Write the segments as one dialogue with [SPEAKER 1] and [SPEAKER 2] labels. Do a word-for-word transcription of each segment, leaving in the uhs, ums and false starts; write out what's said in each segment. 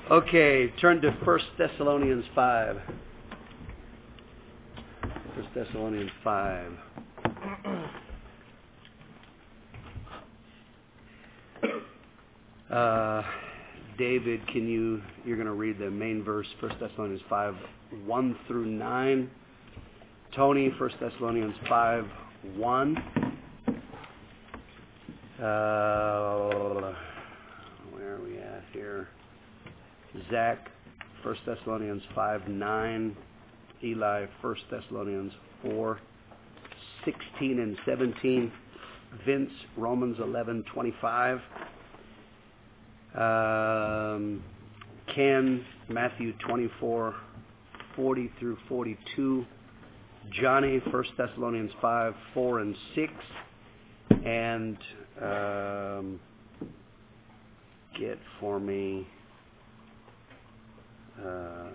[SPEAKER 1] Okay, turn to First Thessalonians five. First Thessalonians five. Uh, David, can you, you're going to read the main verse, First Thessalonians five, one through nine. Tony, First Thessalonians five, one. Uh, where are we at here? Zach, First Thessalonians five, nine. Eli, First Thessalonians four, sixteen and seventeen. Vince, Romans eleven, twenty-five. Um, Ken, Matthew twenty-four, forty through forty-two. Johnny, First Thessalonians five, four and six. And um, get for me uh,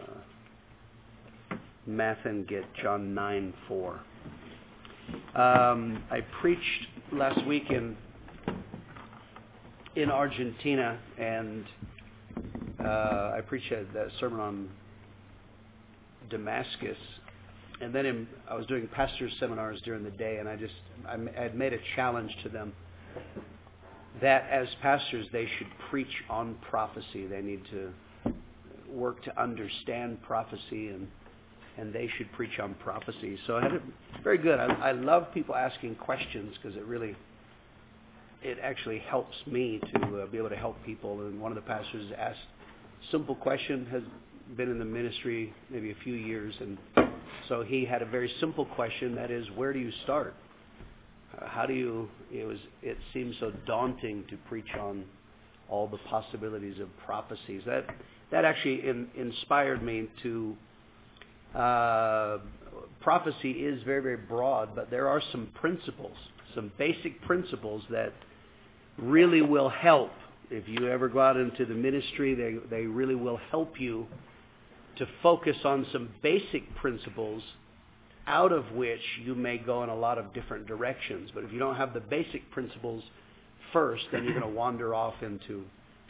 [SPEAKER 1] Math and get John nine, four. Um, I preached last week in in Argentina, and uh, I preached a, a sermon on Damascus. And then in, I was doing pastors' seminars during the day, and I just I had made a challenge to them that as pastors they should preach on prophecy. They need to work to understand prophecy, and and they should preach on prophecy. So I had it very good. I, I love people asking questions because it really it actually helps me to uh, be able to help people. And one of the pastors asked a simple question, has been in the ministry maybe a few years, and so he had a very simple question, that is, where do you start? Uh, how do you, it was, it seems so daunting to preach on all the possibilities of prophecies. That that actually in, inspired me to, uh, prophecy is very, very broad, but there are some principles, some basic principles that really will help. If you ever go out into the ministry, they, they really will help you to focus on some basic principles out of which you may go in a lot of different directions. But if you don't have the basic principles first, then you're going to wander off into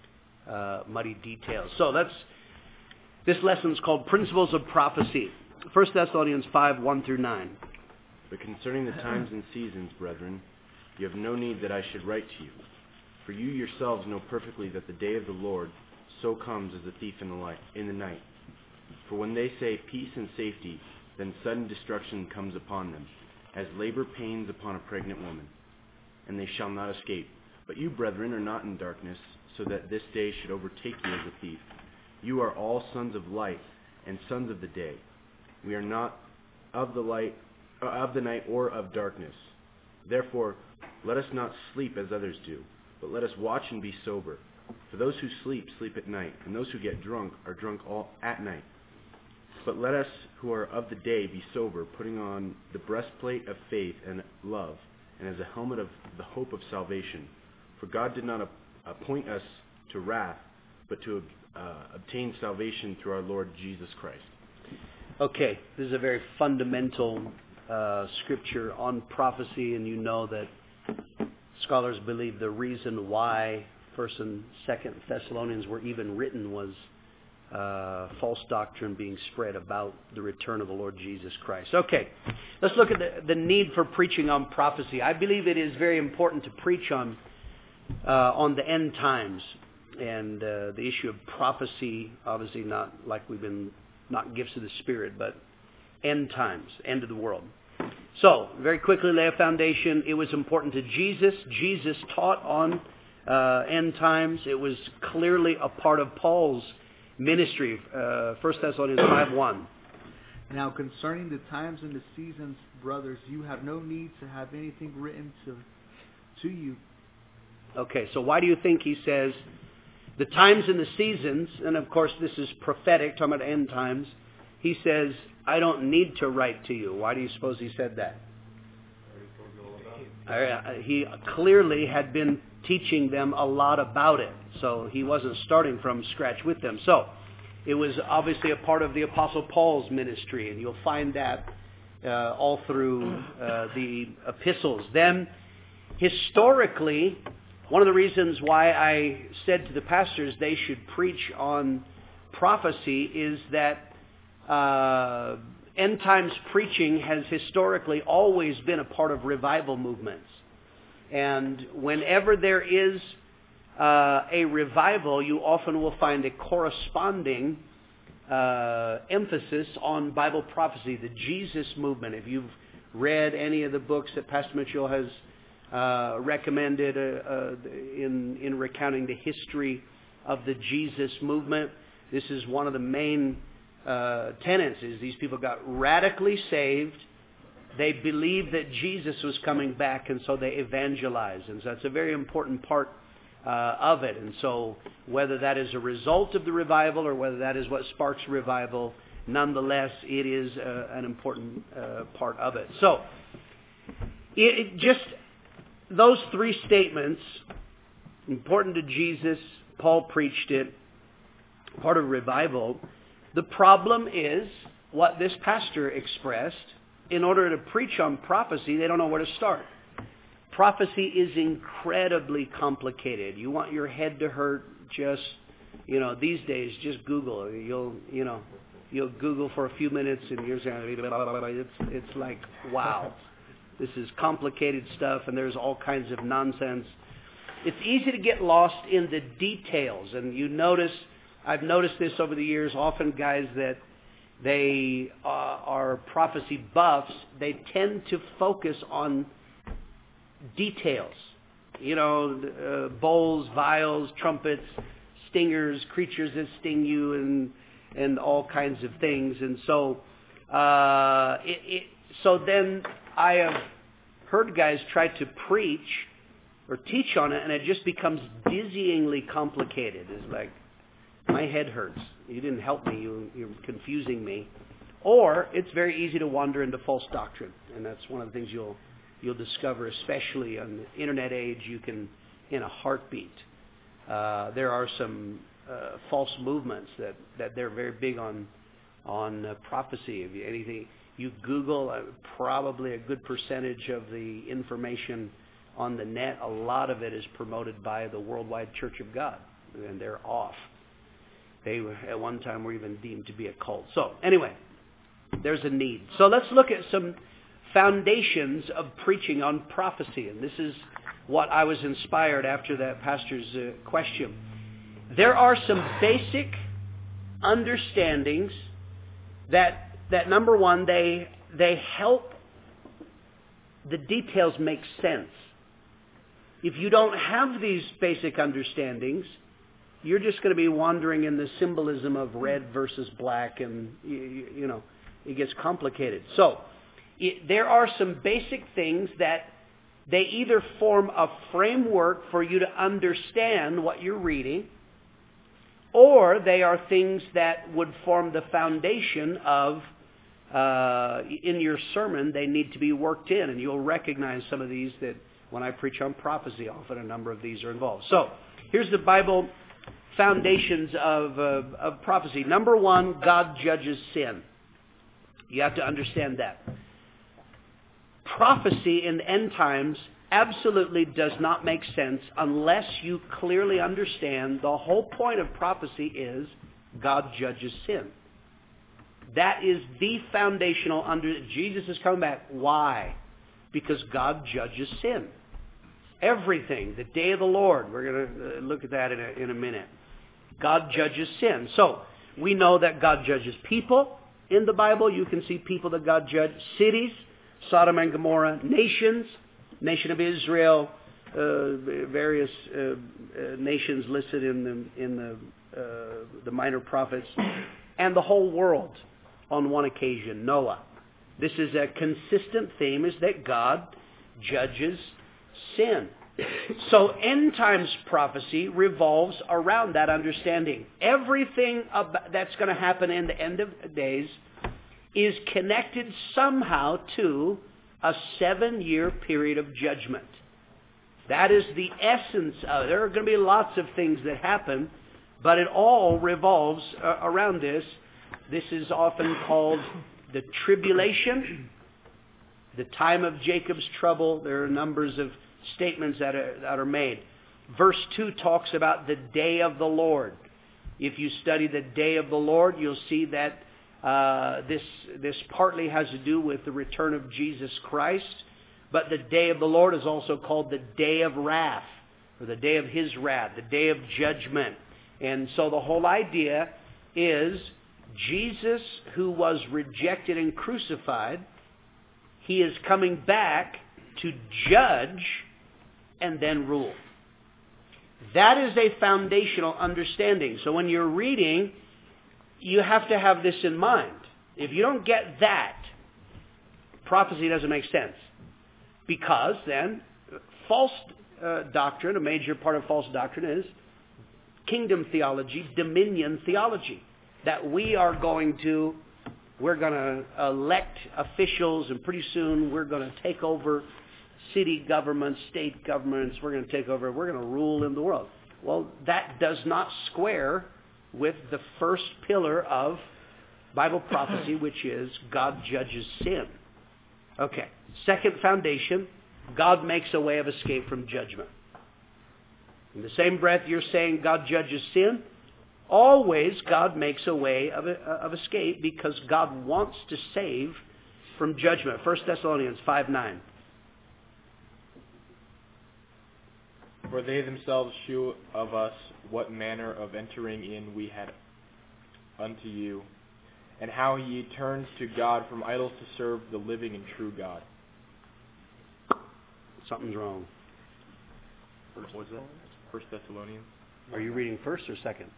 [SPEAKER 1] uh, muddy details. So that's this lesson is called Principles of Prophecy. First Thessalonians five, one through nine.
[SPEAKER 2] But concerning the times and seasons, brethren, you have no need that I should write to you. For you yourselves know perfectly that the day of the Lord so comes as a thief in the light, in the night. For when they say peace and safety, then sudden destruction comes upon them, as labor pains upon a pregnant woman, and they shall not escape. But you, brethren, are not in darkness, so that this day should overtake you as a thief. You are all sons of light and sons of the day. We are not of the light, uh, of the night, or of darkness. Therefore, let us not sleep as others do, but let us watch and be sober. For those who sleep, sleep at night, and those who get drunk are drunk all at night. But let us who are of the day be sober, putting on the breastplate of faith and love, and as a helmet of the hope of salvation. For God did not appoint us to wrath, but to uh, obtain salvation through our Lord Jesus Christ.
[SPEAKER 1] Okay, this is a very fundamental uh, scripture on prophecy, and you know that scholars believe the reason why First and Second Thessalonians were even written was uh, false doctrine being spread about the return of the Lord Jesus Christ. Okay, let's look at the, the need for preaching on prophecy. I believe it is very important to preach on uh, on the end times, and uh, the issue of prophecy, obviously not like we've been, not gifts of the Spirit, but end times, end of the world. So, very quickly lay a foundation. It was important to Jesus. Jesus taught on uh, end times. It was clearly a part of Paul's ministry. Uh, First Thessalonians five, one.
[SPEAKER 3] Now concerning the times and the seasons, brothers, you have no need to have anything written to to you.
[SPEAKER 1] Okay, so why do you think he says the times and the seasons, and of course this is prophetic, talking about end times, he says, I don't need to write to you. Why do you suppose he said that? Uh, he clearly had been teaching them a lot about it, so he wasn't starting from scratch with them. So it was obviously a part of the Apostle Paul's ministry, and you'll find that uh, all through uh, the epistles. Then, historically, one of the reasons why I said to the pastors they should preach on prophecy is that uh, end times preaching has historically always been a part of revival movements. And whenever there is uh, a revival, you often will find a corresponding uh, emphasis on Bible prophecy, the Jesus movement. If you've read any of the books that Pastor Mitchell has uh, recommended uh, uh, in, in recounting the history of the Jesus movement, this is one of the main uh, tenets, is these people got radically saved. They believed that Jesus was coming back, and so they evangelized. And so that's a very important part uh, of it. And so whether that is a result of the revival or whether that is what sparks revival, nonetheless, it is uh, an important uh, part of it. So it, it just those three statements, important to Jesus, Paul preached it, part of revival. The problem is what this pastor expressed. In order to preach on prophecy, they don't know where to start. Prophecy is incredibly complicated. You want your head to hurt, just, you know, these days, just Google. You'll, you know, you'll Google for a few minutes and you're saying, it's, it's like, wow, this is complicated stuff and there's all kinds of nonsense. It's easy to get lost in the details. And you notice, I've noticed this over the years, often guys that they uh, are prophecy buffs, they tend to focus on details. You know, uh, bowls, vials, trumpets, stingers, creatures that sting you, and and all kinds of things. And so, uh, it, it, so then I have heard guys try to preach or teach on it, and it just becomes dizzyingly complicated. It's like, my head hurts. You didn't help me. You, you're confusing me. Or it's very easy to wander into false doctrine, and that's one of the things you'll you'll discover, especially on the internet age. You can, in a heartbeat, uh, there are some uh, false movements that, that they're very big on on uh, prophecy. If you, anything you Google, uh, probably a good percentage of the information on the net, a lot of it is promoted by the Worldwide Church of God, and they're off. They were, at one time were even deemed to be a cult. So anyway, there's a need. So let's look at some foundations of preaching on prophecy. And this is what I was inspired after that pastor's uh, question. There are some basic understandings that, that number one, they, they help the details make sense. If you don't have these basic understandings, you're just going to be wandering in the symbolism of red versus black, and, you, you know, it gets complicated. So, it, there are some basic things that they either form a framework for you to understand what you're reading, or they are things that would form the foundation of, uh, in your sermon, they need to be worked in. And you'll recognize some of these that when I preach on prophecy, often a number of these are involved. So, here's the Bible foundations of, uh, of prophecy. Number one, God judges sin. You have to understand that. Prophecy in the end times absolutely does not make sense unless you clearly understand the whole point of prophecy is God judges sin. That is the foundational under Jesus is coming back. Why? Because God judges sin. Everything. The day of the Lord. We're going to look at that in a, in a minute. God judges sin. So, we know that God judges people in the Bible. You can see people that God judged. Cities, Sodom and Gomorrah. Nations, nation of Israel, uh, various uh, uh, nations listed in the, in the, uh, the minor prophets, and the whole world on one occasion, Noah. This is a consistent theme, is that God judges sin. So end times prophecy revolves around that understanding. Everything about, that's going to happen in the end of days is connected somehow to a seven-year period of judgment. That is the essence of it. There are going to be lots of things that happen, but it all revolves uh, around this. This is often called the tribulation, the time of Jacob's trouble. There are numbers of statements that are, that are made. Verse two talks about the day of the Lord. If you study the day of the Lord, you'll see that uh, this, this partly has to do with the return of Jesus Christ. But the day of the Lord is also called the day of wrath, or the day of His wrath, the day of judgment. And so the whole idea is Jesus, who was rejected and crucified, He is coming back to judge and then rule. That is a foundational understanding. So when you're reading, you have to have this in mind. If you don't get that, prophecy doesn't make sense. Because then, false uh, doctrine, a major part of false doctrine is kingdom theology, dominion theology. That we are going to, we're going to elect officials, and pretty soon we're going to take over city governments, state governments, we're going to take over, we're going to rule in the world. Well, that does not square with the first pillar of Bible prophecy, which is God judges sin. Okay. Second foundation, God makes a way of escape from judgment. In the same breath you're saying God judges sin, always God makes a way of, of escape because God wants to save from judgment. First Thessalonians five nine.
[SPEAKER 4] For they themselves shew of us what manner of entering in we had unto you, and how ye turned to God from idols to serve the living and true God.
[SPEAKER 1] Something's wrong.
[SPEAKER 4] First, what's that? First Thessalonians?
[SPEAKER 1] Are you reading first or second?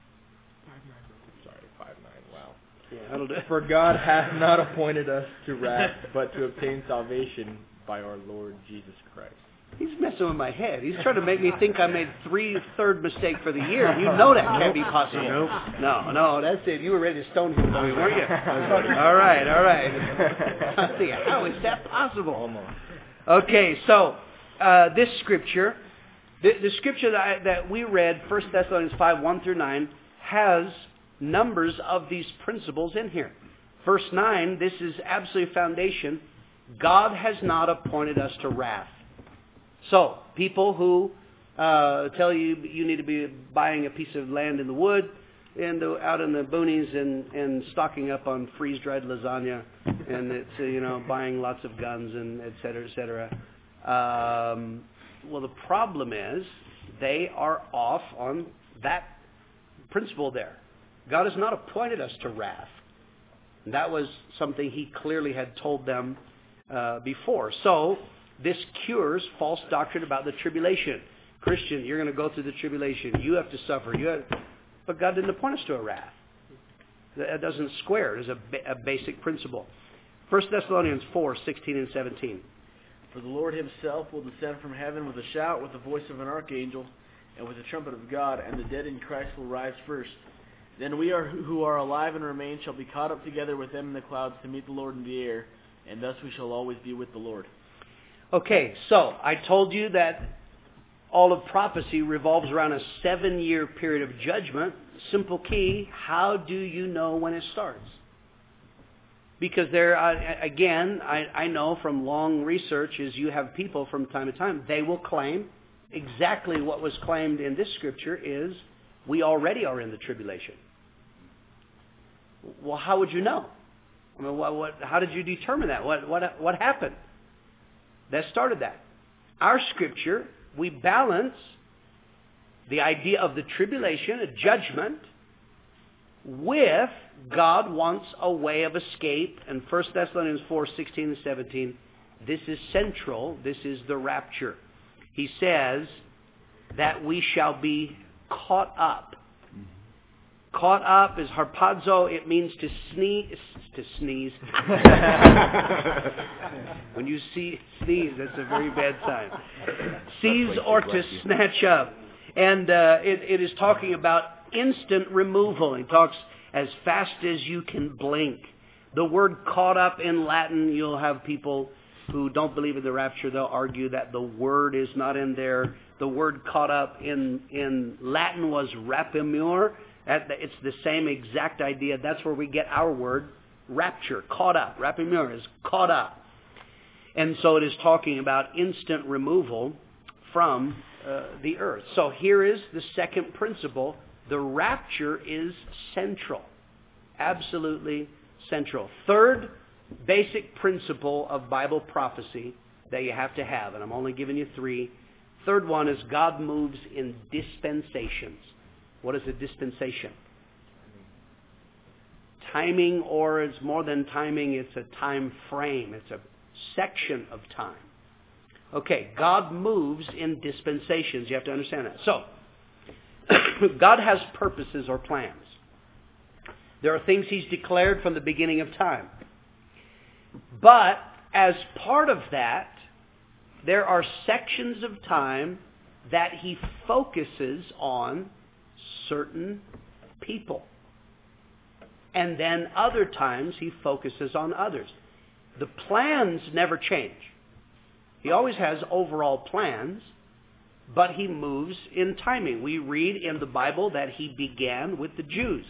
[SPEAKER 4] Sorry, five nine. Wow.
[SPEAKER 1] Yeah, that'll do.
[SPEAKER 4] For God hath not appointed us to wrath, but to obtain salvation by our Lord Jesus Christ.
[SPEAKER 1] He's messing with my head. He's trying to make me think I made three third mistake for the year. You know that can't be possible.
[SPEAKER 2] Nope.
[SPEAKER 1] No, no, that's it. You were ready to stone him, weren't you? all right, all right. I think, how is that possible?
[SPEAKER 4] Almost.
[SPEAKER 1] Okay, so uh, this scripture, the, the scripture that, I, that we read, First Thessalonians five, one through nine, has numbers of these principles in here. Verse nine, this is absolute foundation. God has not appointed us to wrath. So, people who uh, tell you you need to be buying a piece of land in the wood, and the, out in the boonies, and, and stocking up on freeze-dried lasagna, and it's uh, you know buying lots of guns, and et cetera, et cetera. Um, well, the problem is they are off on that principle there. God has not appointed us to wrath. And that was something He clearly had told them uh, before. So, this cures false doctrine about the tribulation. Christian, you're going to go through the tribulation. You have to suffer. You have, but God didn't appoint us to a wrath. That doesn't square. It is a, ba- a basic principle. First Thessalonians four, sixteen and seventeen.
[SPEAKER 5] For the Lord Himself will descend from heaven with a shout, with the voice of an archangel, and with the trumpet of God, and the dead in Christ will rise first. Then we are who are alive and remain shall be caught up together with them in the clouds to meet the Lord in the air, and thus we shall always be with the Lord.
[SPEAKER 1] Okay, so I told you that all of prophecy revolves around a seven-year period of judgment. Simple key, how do you know when it starts? Because there, uh, again, I, I know from long research is you have people from time to time, they will claim exactly what was claimed in this scripture is we already are in the tribulation. Well, how would you know? I mean, what, what, how did you determine that? What, what, what happened? That started that. Our scripture, we balance the idea of the tribulation, a judgment, with God wants a way of escape. And First Thessalonians four, sixteen and seventeen, this is central. This is the rapture. He says that we shall be caught up. Caught up is harpazo. It means to sneeze. To sneeze. When you see sneeze, that's a very bad sign. Seize or to snatch up. And uh, it, it is talking about instant removal. He talks as fast as you can blink. The word caught up in Latin, you'll have people who don't believe in the rapture. They'll argue that the word is not in there. The word caught up in, in Latin was rapimur. It's the same exact idea. That's where we get our word, rapture, caught up. Rapimur is caught up. And so it is talking about instant removal from uh, the earth. So here is the second principle. The rapture is central. Absolutely central. Third basic principle of Bible prophecy that you have to have, and I'm only giving you three. Third one is God moves in dispensations. What is a dispensation? Timing, or it's more than timing, it's a time frame. It's a section of time. Okay, God moves in dispensations. You have to understand that. So, God has purposes or plans. There are things He's declared from the beginning of time. But as part of that, there are sections of time that He focuses on certain people. And then other times He focuses on others. The plans never change. He always has overall plans, but He moves in timing. We read in the Bible that He began with the Jews.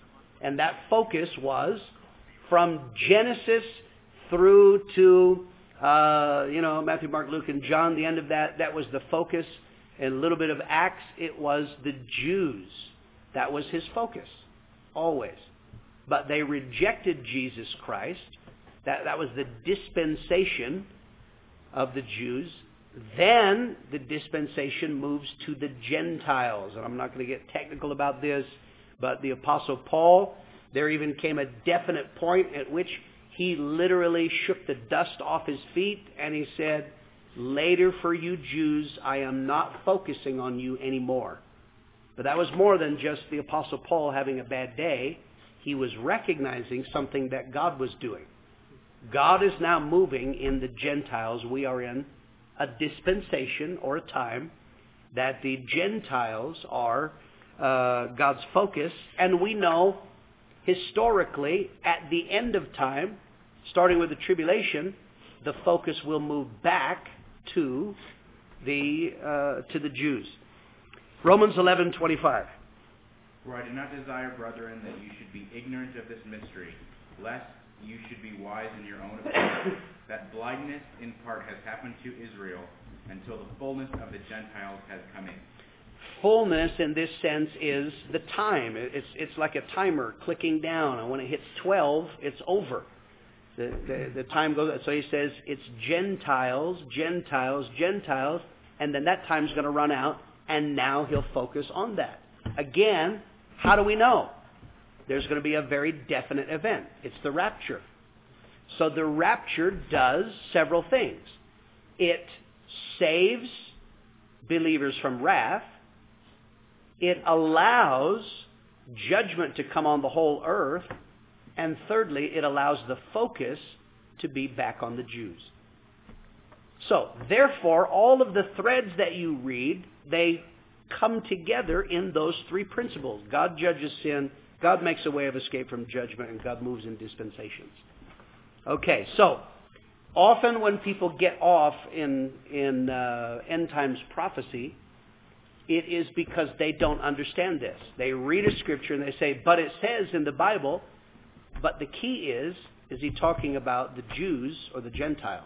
[SPEAKER 1] And that focus was from Genesis through to, uh, you know, Matthew, Mark, Luke, and John. The end of that, that was the focus. And a little bit of Acts, it was the Jews. That was His focus, always. But they rejected Jesus Christ. That, that was the dispensation of the Jews. Then the dispensation moves to the Gentiles. And I'm not going to get technical about this, but the Apostle Paul, there even came a definite point at which he literally shook the dust off his feet and he said, "Later for you Jews, I am not focusing on you anymore." But that was more than just the Apostle Paul having a bad day. He was recognizing something that God was doing. God is now moving in the Gentiles. We are in a dispensation or a time that the Gentiles are uh, God's focus. And we know historically at the end of time, starting with the tribulation, the focus will move back to the uh, to the Jews. Romans eleven twenty-five.
[SPEAKER 6] For I do not desire, brethren, that you should be ignorant of this mystery, lest you should be wise in your own opinion, that blindness in part has happened to Israel until the fullness of the Gentiles has come in.
[SPEAKER 1] Fullness in this sense is the time. It's it's like a timer clicking down, and when it hits twelve, it's over. The, the, the time goes. So he says it's Gentiles, Gentiles, Gentiles, and then that time's going to run out, and now he'll focus on that. Again, how do we know? There's going to be a very definite event. It's the rapture. So the rapture does several things. It saves believers from wrath. It allows judgment to come on the whole earth. And thirdly, it allows the focus to be back on the Jews. So, therefore, all of the threads that you read, they come together in those three principles. God judges sin, God makes a way of escape from judgment, and God moves in dispensations. Okay, so often when people get off in in uh, end times prophecy, it is because they don't understand this. They read a scripture and they say, "But it says in the Bible." But the key is, is he talking about the Jews or the Gentiles?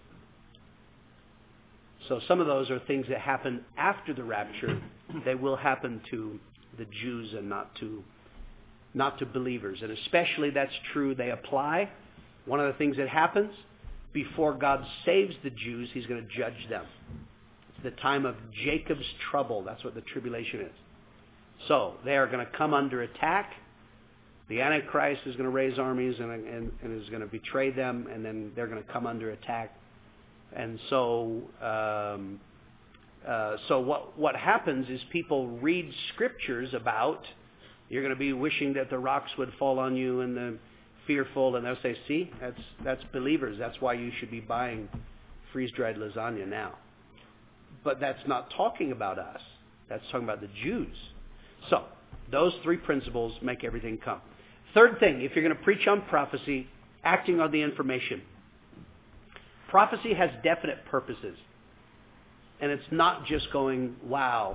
[SPEAKER 1] So some of those are things that happen after the rapture. They will happen to the Jews and not to not to believers. And especially that's true, they apply. One of the things that happens, before God saves the Jews, He's going to judge them. It's the time of Jacob's trouble. That's what the tribulation is. So they are going to come under attack. The Antichrist is going to raise armies and, and, and is going to betray them, and then they're going to come under attack. And so, um, uh, so what what happens is people read scriptures about you're going to be wishing that the rocks would fall on you and the fearful, and they'll say, "See, that's that's believers. That's why you should be buying freeze-dried lasagna now." But that's not talking about us. That's talking about the Jews. So those three principles make everything come. Third thing, if you're going to preach on prophecy, acting on the information. Prophecy has definite purposes. And it's not just going, wow.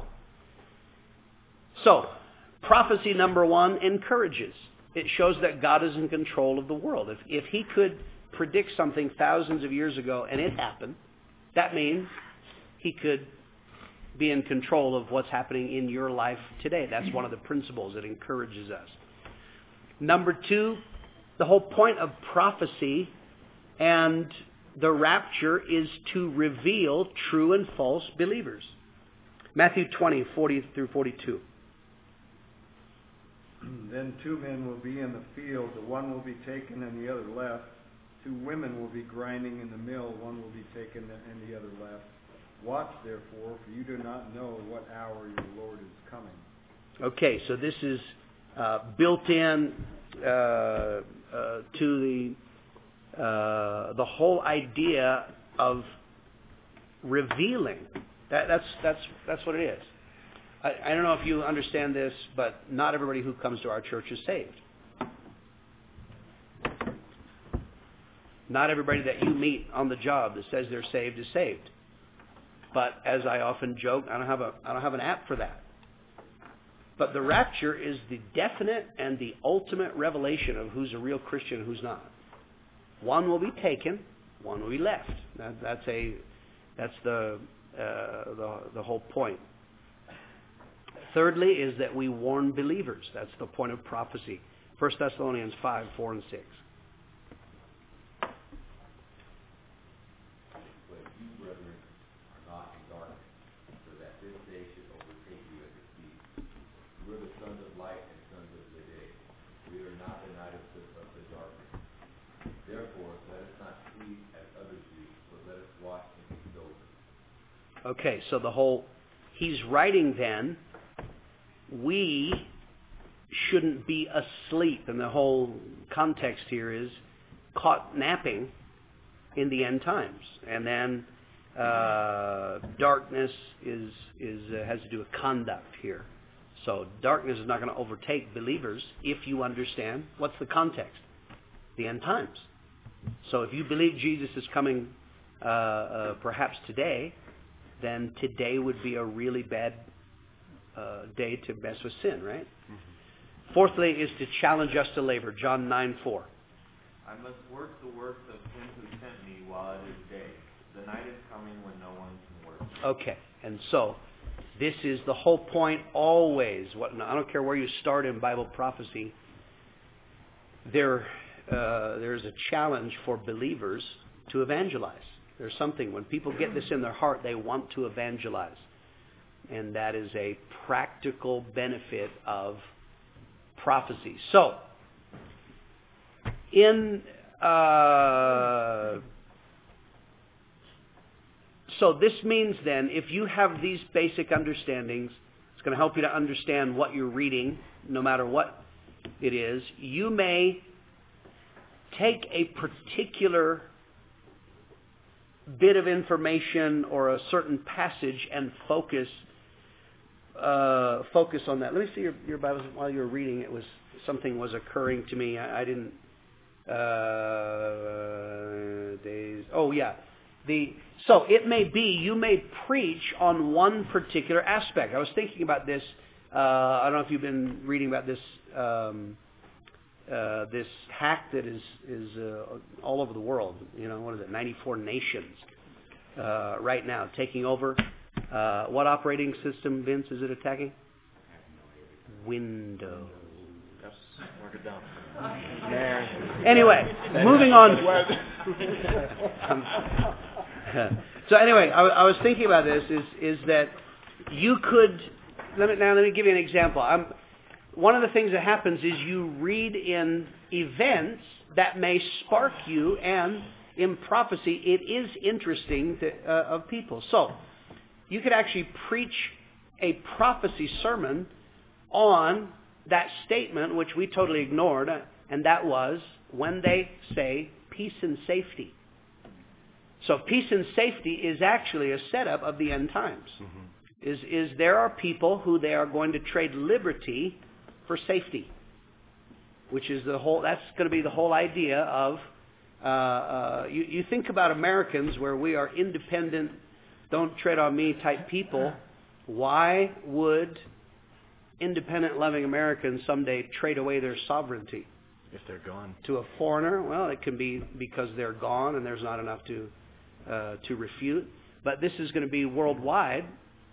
[SPEAKER 1] So, prophecy number one encourages. It shows that God is in control of the world. If, if He could predict something thousands of years ago and it happened, that means He could be in control of what's happening in your life today. That's one of the principles that encourages us. Number two, the whole point of prophecy and the rapture is to reveal true and false believers. Matthew twenty, forty through forty-two.
[SPEAKER 7] Then two men will be in the field, the one will be taken and the other left. Two women will be grinding in the mill, one will be taken and the other left. Watch therefore, for you do not know what hour your Lord is coming.
[SPEAKER 1] Okay, so this is uh, built in uh, uh, to the uh, the whole idea of revealing. That, that's that's that's what it is. I, I don't know if you understand this, but not everybody who comes to our church is saved. Not everybody that you meet on the job that says they're saved is saved. But as I often joke, I don't have a I don't have an app for that. But the rapture is the definite and the ultimate revelation of who's a real Christian and who's not. One will be taken, one will be left. That, that's a that's the, uh, the the whole point. Thirdly, is that we warn believers. That's the point of prophecy. First Thessalonians five, four and six. Okay, so the whole, he's writing then, we shouldn't be asleep. And the whole context here is caught napping in the end times. And then uh, darkness is is uh, has to do with conduct here. So darkness is not going to overtake believers if you understand what's the context, the end times. So if you believe Jesus is coming uh, uh, perhaps today, then today would be a really bad uh, day to mess with sin, right? Mm-hmm. Fourthly is to challenge us to labor. John nine, four.
[SPEAKER 8] I must work the works of him who sent me while it is day. The night is coming when no one can work.
[SPEAKER 1] Okay, and so this is the whole point always. What, I don't care where you start in Bible prophecy. There, uh, there's a challenge for believers to evangelize. There's something, when people get this in their heart, they want to evangelize. And that is a practical benefit of prophecy. So, in, uh, so this means then, if you have these basic understandings, it's going to help you to understand what you're reading, no matter what it is. You may take a particular bit of information or a certain passage and focus uh, focus on that. Let me see your, your Bible. While you were reading, it was something was occurring to me. I, I didn't. Uh, days. Oh yeah. The so it may be you may preach on one particular aspect. I was thinking about this. Uh, I don't know if you've been reading about this. Um, Uh, this hack that is is uh, all over the world. You know, what is it? ninety-four nations uh, right now taking over. Uh, what operating system, Vince, is it attacking? Windows.
[SPEAKER 4] Yes, mark it down.
[SPEAKER 1] Anyway, moving on. um, so anyway, I, I was thinking about this. Is is that you could? Let me now. Let me give you an example. I'm. One of the things that happens is you read in events that may spark you, and in prophecy, it is interesting to, uh, of people. So, you could actually preach a prophecy sermon on that statement, which we totally ignored, and that was when they say peace and safety. So, peace and safety is actually a setup of the end times. Mm-hmm. Is is there are people who they are going to trade liberty for safety, which is the whole, that's going to be the whole idea of, uh, uh, you, you think about Americans where we are independent, don't tread on me type people. Why would independent loving Americans someday trade away their sovereignty?
[SPEAKER 2] If they're gone.
[SPEAKER 1] To a foreigner? Well, it can be because they're gone and there's not enough to, uh, to refute. But this is going to be worldwide.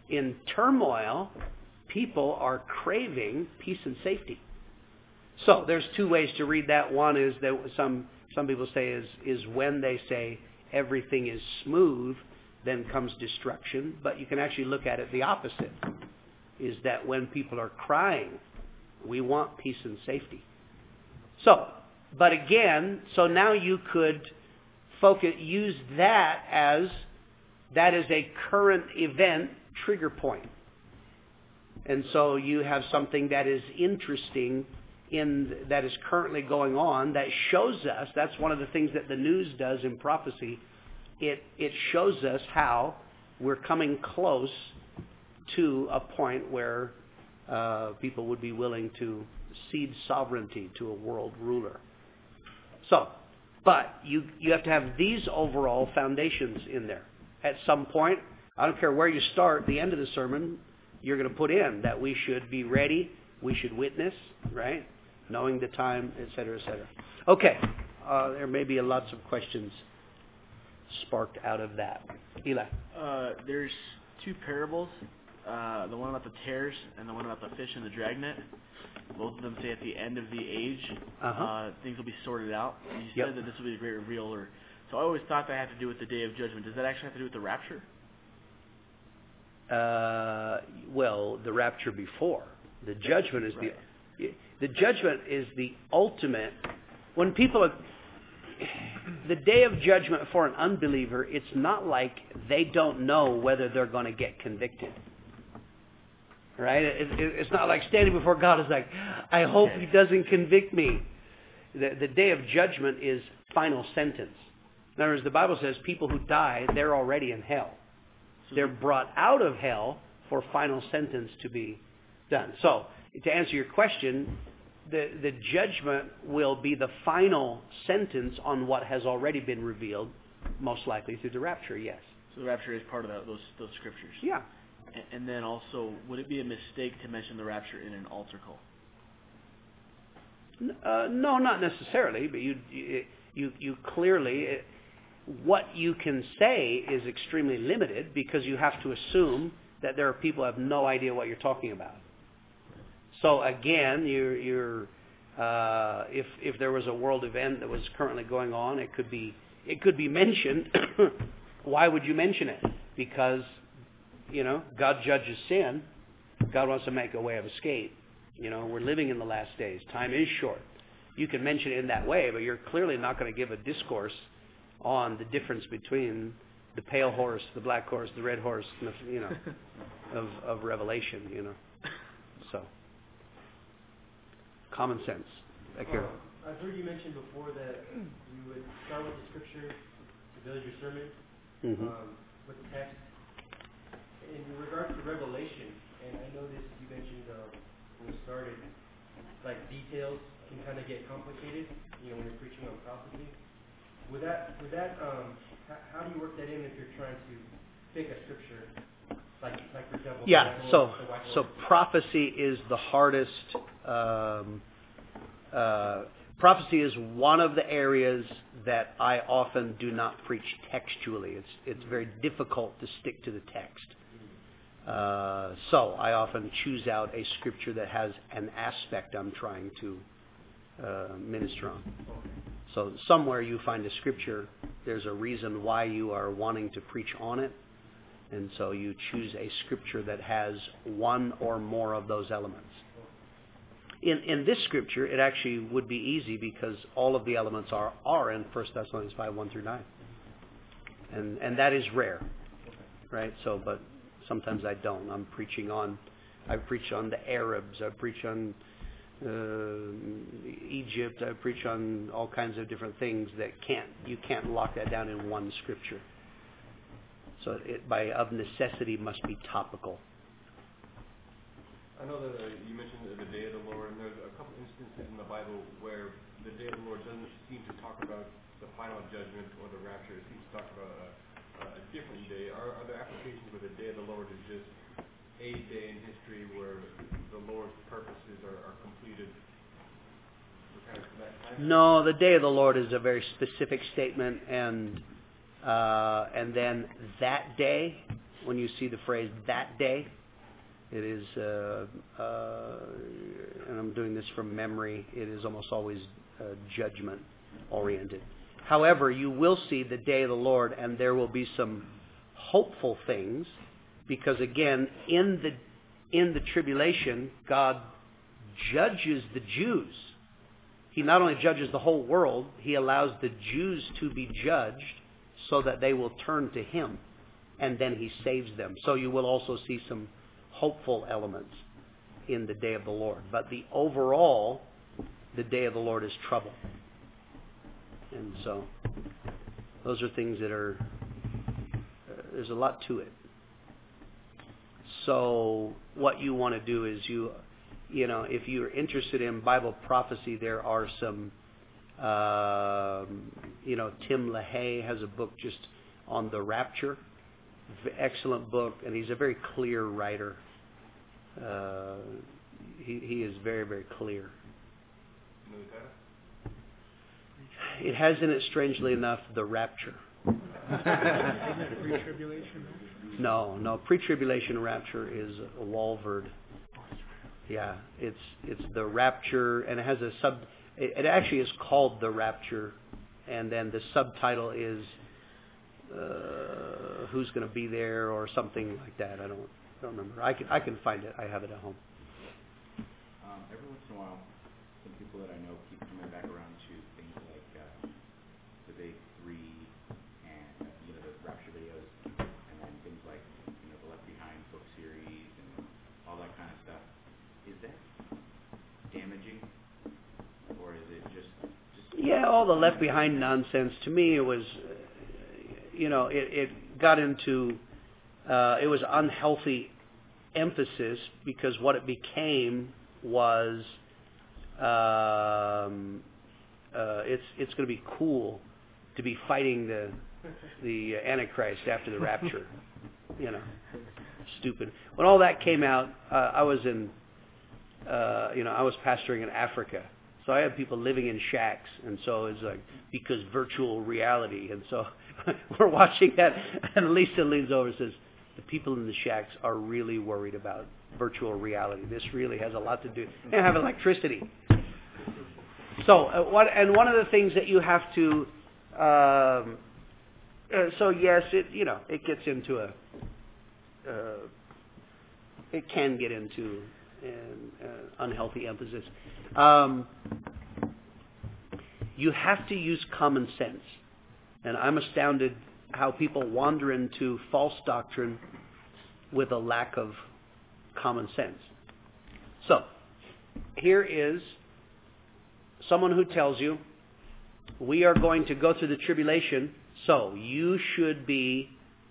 [SPEAKER 1] in turmoil, people are craving peace and safety. So there's two ways to read that. One is that some some people say is is when they say everything is smooth, then comes destruction. But you can actually look at it the opposite, is that when people are crying, we want peace and safety. So, but again, so now you could focus, use that as, that is a current event trigger point. And so you have something that is interesting in, that is currently going on that shows us, that's one of the things that the news does in prophecy, it, it shows us how we're coming close to a point where uh, people would be willing to cede sovereignty to a world ruler. So, but you you have to have these overall foundations in there. At some point, I don't care where you start, the end of the sermon, you're going to put in that we should be ready, we should witness, right? Knowing the time, et cetera, et cetera. Okay, uh, there may be lots of questions sparked out of that. Eli?
[SPEAKER 5] Uh, there's two parables, uh, the one about the tares and the one about the fish and the dragnet. Both of them say at the end of the age,
[SPEAKER 1] Uh-huh.
[SPEAKER 5] uh, things will be sorted out. And you
[SPEAKER 1] Yep.
[SPEAKER 5] said that this will be a great reveal. Or, so I always thought that had to do with the day of judgment. Does that actually have to do with the rapture?
[SPEAKER 1] Uh, well, the rapture before. The judgment is
[SPEAKER 5] Right.
[SPEAKER 1] the the judgment is the ultimate. When people are, the day of judgment for an unbeliever, it's not like they don't know whether they're going to get convicted. Right? It, it, it's not like standing before God is like, I hope He doesn't convict me. The, the day of judgment is final sentence. In other words, the Bible says people who die, they're already in hell. They're brought out of hell for final sentence to be done. So, to answer your question, the, the judgment will be the final sentence on what has already been revealed, most likely through the rapture, yes.
[SPEAKER 5] So the rapture is part of the, those those scriptures.
[SPEAKER 1] Yeah.
[SPEAKER 5] And, and then also, would it be a mistake to mention the rapture in an altar call?
[SPEAKER 1] Uh, no, not necessarily, but you you, you, you clearly... It, what you can say is extremely limited because you have to assume that there are people who have no idea what you're talking about. So again, you're, you're, uh, if if there was a world event that was currently going on, it could be it could be mentioned. Why would you mention it? Because, you know, God judges sin. God wants to make a way of escape. You know, we're living in the last days. Time is short. You can mention it in that way, but you're clearly not going to give a discourse on the difference between the pale horse, the black horse, the red horse, you know, of, of Revelation, you know. So, common sense. Back here.
[SPEAKER 9] Uh, I've heard you mention before that you would start with the scripture to build your sermon
[SPEAKER 1] Mm-hmm.
[SPEAKER 9] um, with the text. In regards to Revelation, and I noticed you mentioned uh, when we started, like details can kind of get complicated, you know, when you're preaching on prophecy. Would that, would that, um, how, how do you work that in if you're trying to pick a scripture, like, like for example,
[SPEAKER 1] Yeah.
[SPEAKER 9] the white
[SPEAKER 1] So,
[SPEAKER 9] horse, the white
[SPEAKER 1] so
[SPEAKER 9] horse?
[SPEAKER 1] prophecy is the hardest. Um, uh, prophecy is one of the areas that I often do not preach textually. It's it's very difficult to stick to the text. Uh, so I often choose out a scripture that has an aspect I'm trying to uh, minister on. So somewhere you find a scripture, there's a reason why you are wanting to preach on it. And so you choose a scripture that has one or more of those elements. In in this scripture, it actually would be easy because all of the elements are, are in First Thessalonians five, one through nine. And and that is rare. Right? So, but sometimes I don't. I'm preaching on, I preach on the Arabs. I preach on uh, Egypt. I preach on all kinds of different things that can't, you can't lock that down in one scripture. So it, by of necessity, must be topical.
[SPEAKER 10] I know that uh, you mentioned the, the day of the Lord, and there's a couple instances in the Bible where the day of the Lord doesn't seem to talk about the final judgment or the rapture. It seems to talk about a, a different day. Are, are there applications where the day of the Lord is just a day in history where the Lord's purposes are, are completed? Kind of that time?
[SPEAKER 1] No, the day of the Lord is a very specific statement, and uh, and then that day when you see the phrase that day. It is, uh, uh, and I'm doing this from memory, it is almost always uh, judgment oriented. However, you will see the day of the Lord, and there will be some hopeful things, because again, in the in the tribulation, God judges the Jews. He not only judges the whole world, He allows the Jews to be judged so that they will turn to Him, and then He saves them. So you will also see some hopeful elements in the day of the Lord. But the overall, the day of the Lord is trouble. And so those are things that are, uh, there's a lot to it. So what you want to do is you, you know, if you're interested in Bible prophecy, there are some, uh, you know, Tim LaHaye has a book just on the rapture. Excellent book, and he's a very clear writer. Uh, he, he is very, very clear. It has in it, strangely enough, the rapture.
[SPEAKER 3] Pre-tribulation?
[SPEAKER 1] No, no. Pre-tribulation rapture is a Walvoord. Yeah, it's it's the rapture, and it has a sub. It, it actually is called The Rapture, and then the subtitle is uh, Who's Going to Be There or something like that. I don't don't remember. I can I can find it. I have it at home.
[SPEAKER 6] Um, every once in a while, some people that I know keep coming back around to things like uh, the Big Three and uh, you know the Rapture videos, and then things like you know the Left Behind book series and all that kind of stuff. Is that damaging, or is it just? just
[SPEAKER 1] yeah, all the Left Behind nonsense. To me, it was, uh, you know, it, it got into. Uh, it was unhealthy emphasis, because what it became was um, uh, it's it's going to be cool to be fighting the the Antichrist after the rapture. You know, stupid. When all that came out, uh, I was in uh, you know I was pastoring in Africa, so I had people living in shacks, and so it's like because virtual reality, and so we're watching that, and Lisa leans over and says, the people in the shacks are really worried about virtual reality. This really has a lot to do. They have electricity. So uh, what? And one of the things that you have to. Um, uh, so yes, it you know it gets into a. Uh, it can get into an uh, unhealthy emphasis. Um, you have to use common sense, and I'm astounded how people wander into false doctrine with a lack of common sense. So, here is someone who tells you, we are going to go through the tribulation, so you should be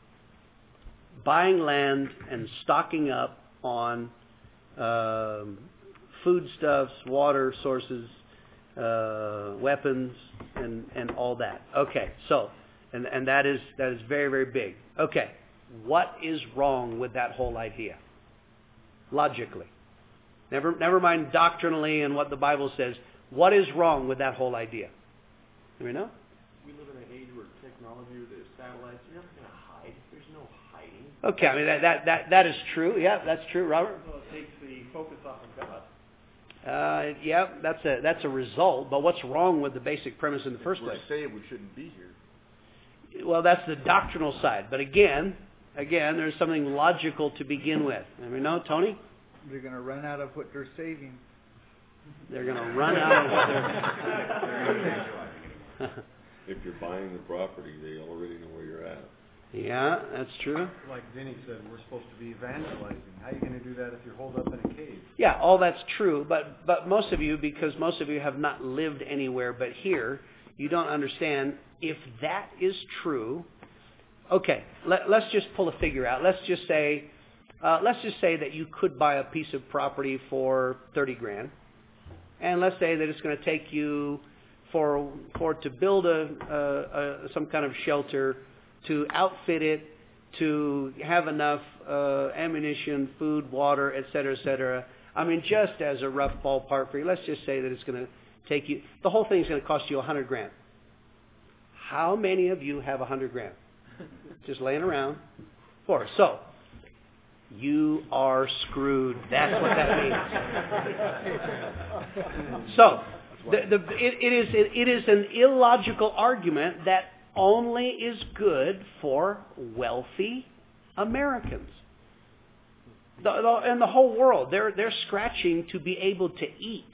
[SPEAKER 1] buying land and stocking up on um, foodstuffs, water sources, uh, weapons, and, and all that. Okay, so And, and that is that is very, very big. Okay, what is wrong with that whole idea? Logically. Never never mind doctrinally and what the Bible says. What is wrong with that whole idea? Do we know?
[SPEAKER 8] We live in an age where technology, with the satellites, you're never going to hide. There's no hiding.
[SPEAKER 1] Okay, I mean, that, that, that, that is true. Yeah, that's true. Robert?
[SPEAKER 8] Well, it takes the focus off of God.
[SPEAKER 1] Uh, yeah, that's a, that's a result. But what's wrong with the basic premise in the first place?
[SPEAKER 8] We're saying we shouldn't be here.
[SPEAKER 1] Well, that's the doctrinal side. But again, again, there's something logical to begin with. And we know, Tony?
[SPEAKER 3] They're going to run out of what they're saving.
[SPEAKER 1] They're going to run out of what they're...
[SPEAKER 11] If you're buying the property, they already know where you're at.
[SPEAKER 1] Yeah, that's true.
[SPEAKER 7] Like Denny said, we're supposed to be evangelizing. How are you going to do that if you're holed up in a cave?
[SPEAKER 1] Yeah, all that's true. But, but most of you, because most of you have not lived anywhere but here, you don't understand. If that is true, okay, let, let's just pull a figure out. Let's just say, uh, let's just say that you could buy a piece of property for thirty grand, and let's say that it's going to take you for for to build a, a, a some kind of shelter, to outfit it, to have enough uh, ammunition, food, water, et cetera, et cetera. I mean, just as a rough ballpark for you, let's just say that it's going to take you. The whole thing is going to cost you a hundred grand. How many of you have a hundred grand? Just laying around. four. So, you are screwed. That's what that means. So, the, the, it, it, is, it, it is an illogical argument that only is good for wealthy Americans. The, the, and the whole world, they're, they're scratching to be able to eat.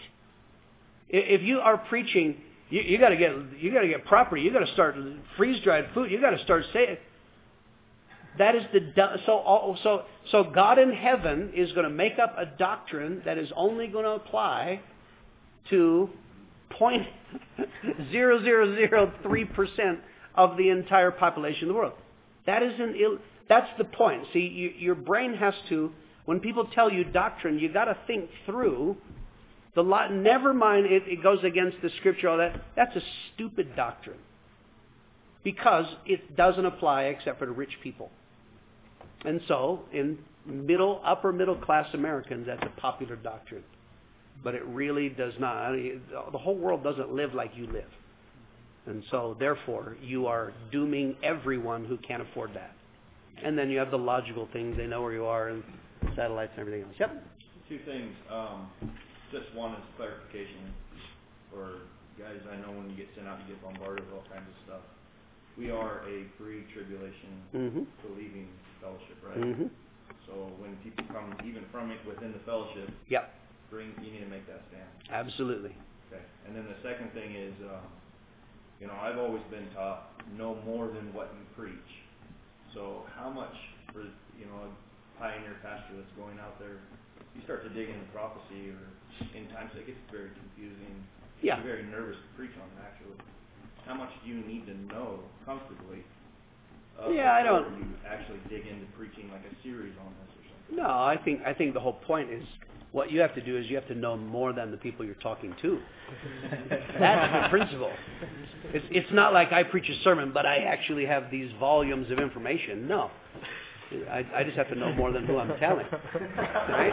[SPEAKER 1] If you are preaching, you, you got to get you got to get property. You got to start freeze dried food. You got to start saying that is the so so so God in heaven is going to make up a doctrine that is only going to apply to point zero zero zero three percent of the entire population of the world. That is an ill. That's the point. See, you, your brain has to. When people tell you doctrine, you got to think through. The lot, never mind it, it goes against the scripture, all that. That's a stupid doctrine. Because it doesn't apply except for the rich people. And so, in middle, upper middle class Americans, that's a popular doctrine. But it really does not. I mean, the whole world doesn't live like you live. And so, therefore, you are dooming everyone who can't afford that. And then you have the logical things. They know where you are and satellites and everything else. Yep.
[SPEAKER 12] Two things. Um, Just one is clarification for guys. I know when you get sent out, you get bombarded with all kinds of stuff. We are a pre-tribulation
[SPEAKER 1] mm-hmm.
[SPEAKER 12] believing fellowship, right?
[SPEAKER 1] Mm-hmm.
[SPEAKER 12] So when people come even from it within the fellowship,
[SPEAKER 1] yep.
[SPEAKER 12] bring you need to make that stand.
[SPEAKER 1] Absolutely.
[SPEAKER 12] Okay. And then the second thing is, um, you know, I've always been taught no more than what you preach. So how much for you know a pioneer pastor that's going out there, you start to dig into prophecy or in times it gets very confusing.
[SPEAKER 1] Yeah.
[SPEAKER 12] You're very nervous to preach on it, actually. How much do you need to know comfortably? Uh,
[SPEAKER 1] yeah, I don't.
[SPEAKER 12] You actually dig into preaching like a series on this or something.
[SPEAKER 1] No, I think I think the whole point is what you have to do is you have to know more than the people you're talking to. That's the principle. It's it's not like I preach a sermon, but I actually have these volumes of information. No. I, I just have to know more than who I'm telling, right?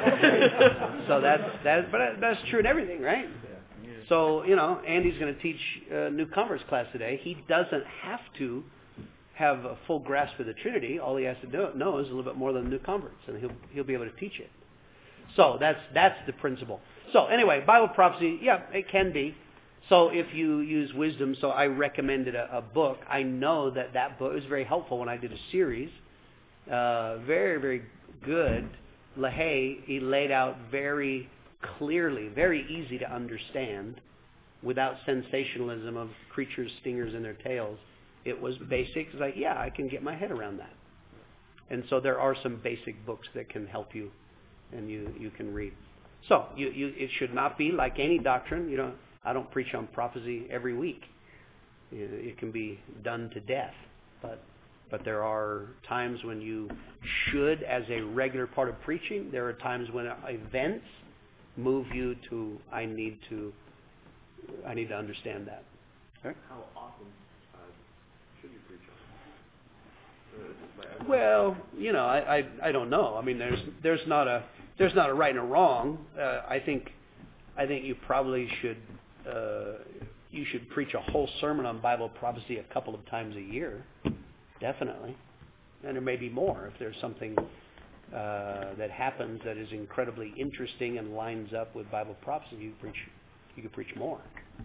[SPEAKER 1] So that's that. But that's true in everything, right? So you know, Andy's going to teach a newcomers class today. He doesn't have to have a full grasp of the Trinity. All he has to do, know is a little bit more than new converts, and he'll he'll be able to teach it. So that's that's the principle. So anyway, Bible prophecy, yeah, it can be. So if you use wisdom, so I recommended a, a book. I know that that book was very helpful when I did a series. Uh, very, very good. LaHaye, he laid out very clearly, very easy to understand, without sensationalism of creatures, stingers, and their tails. It was basic. It's like, yeah, I can get my head around that. And so there are some basic books that can help you, and you, you can read. So you, you, it should not be like any doctrine. You know, I don't preach on prophecy every week. It can be done to death, but. But there are times when you should, as a regular part of preaching, there are times when events move you to, I need to, I need to understand that. Okay?
[SPEAKER 2] How often uh, should you preach on it? Uh,
[SPEAKER 1] well, you know, I, I I don't know. I mean, there's there's not a there's not a right and a wrong. Uh, I think I think you probably should uh, you should preach a whole sermon on Bible prophecy a couple of times a year. Definitely. And there may be more if there's something uh, that happens that is incredibly interesting and lines up with Bible prophecy. You preach, you can preach more.